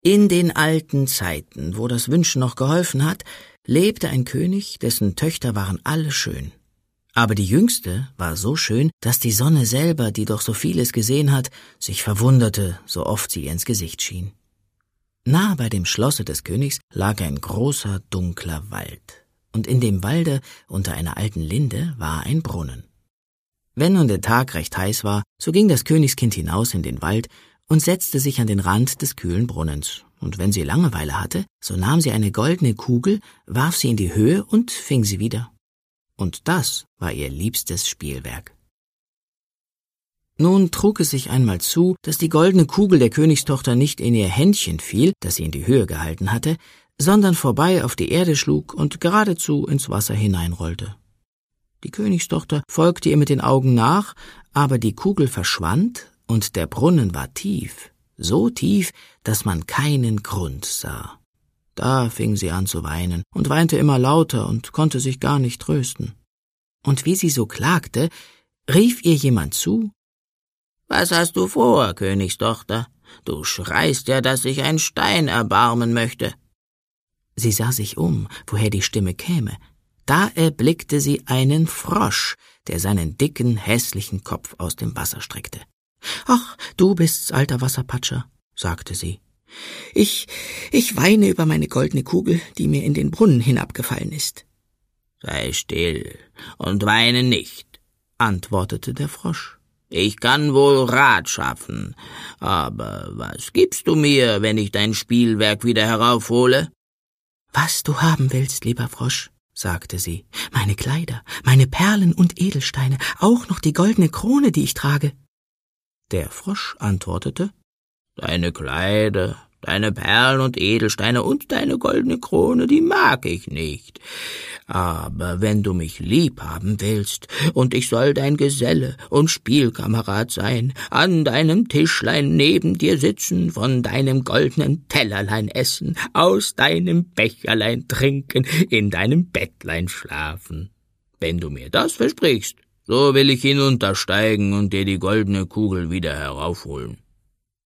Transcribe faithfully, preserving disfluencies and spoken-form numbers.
In den alten Zeiten, wo das Wünschen noch geholfen hat, lebte ein König, dessen Töchter waren alle schön. Aber die jüngste war so schön, dass die Sonne selber, die doch so vieles gesehen hat, sich verwunderte, so oft sie ihr ins Gesicht schien. Nahe bei dem Schlosse des Königs lag ein großer, dunkler Wald, und in dem Walde, unter einer alten Linde, war ein Brunnen. Wenn nun der Tag recht heiß war, so ging das Königskind hinaus in den Wald und setzte sich an den Rand des kühlen Brunnens, und wenn sie Langeweile hatte, so nahm sie eine goldene Kugel, warf sie in die Höhe und fing sie wieder. Und das war ihr liebstes Spielwerk. Nun trug es sich einmal zu, dass die goldene Kugel der Königstochter nicht in ihr Händchen fiel, das sie in die Höhe gehalten hatte, sondern vorbei auf die Erde schlug und geradezu ins Wasser hineinrollte. Die Königstochter folgte ihr mit den Augen nach, aber die Kugel verschwand und der Brunnen war tief, so tief, dass man keinen Grund sah. Da fing sie an zu weinen und weinte immer lauter und konnte sich gar nicht trösten. Und wie sie so klagte, rief ihr jemand zu: »Was hast du vor, Königstochter? Du schreist ja, dass sich ein Stein erbarmen möchte.« Sie sah sich um, woher die Stimme käme. Da erblickte sie einen Frosch, der seinen dicken, hässlichen Kopf aus dem Wasser streckte. »Ach, du bist's, alter Wasserpatscher«, sagte sie. »Ich, ich weine über meine goldene Kugel, die mir in den Brunnen hinabgefallen ist.« »Sei still und weine nicht«, antwortete der Frosch. »Ich kann wohl Rat schaffen, aber was gibst du mir, wenn ich dein Spielwerk wieder heraufhole?« »Was du haben willst, lieber Frosch«, sagte sie, »meine Kleider, meine Perlen und Edelsteine, auch noch die goldene Krone, die ich trage.« Der Frosch antwortete: »Deine Kleider, deine Perlen und Edelsteine und deine goldene Krone, die mag ich nicht. Aber wenn du mich lieb haben willst, und ich soll dein Geselle und Spielkamerad sein, an deinem Tischlein neben dir sitzen, von deinem goldenen Tellerlein essen, aus deinem Becherlein trinken, in deinem Bettlein schlafen. Wenn du mir das versprichst, so will ich hinuntersteigen und dir die goldene Kugel wieder heraufholen.«